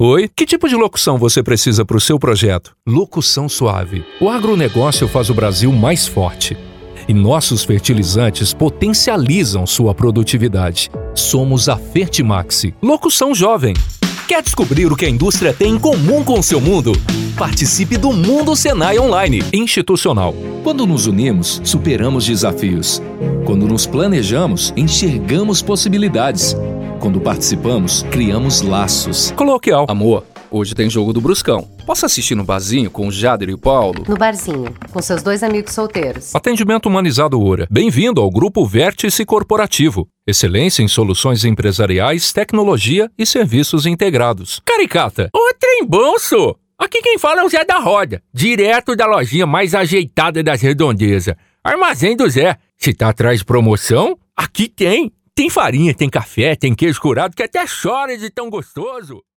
Oi, que tipo de locução você precisa para o seu projeto? Locução suave. O agronegócio faz o Brasil mais forte. E nossos fertilizantes potencializam sua produtividade. Somos a Fertimax. Locução jovem. Quer descobrir o que a indústria tem em comum com o seu mundo? Participe do Mundo Senai Online institucional. Quando nos unimos, superamos desafios. Quando nos planejamos, enxergamos possibilidades. Quando participamos, criamos laços. Coloquial. Amor, hoje tem jogo do Bruscão. Posso assistir no barzinho com o Jader e o Paulo? No barzinho, com seus 2 amigos solteiros. Atendimento humanizado Ora. Bem-vindo ao Grupo Vértice Corporativo. Excelência em soluções empresariais, tecnologia e serviços integrados. Caricata. Ô, trem bom, sô. Aqui quem fala é o Zé da Roda, direto da lojinha mais ajeitada das redondezas. Armazém do Zé. Se tá atrás de promoção, aqui tem. Tem farinha, tem café, tem queijo curado que até chora de tão gostoso.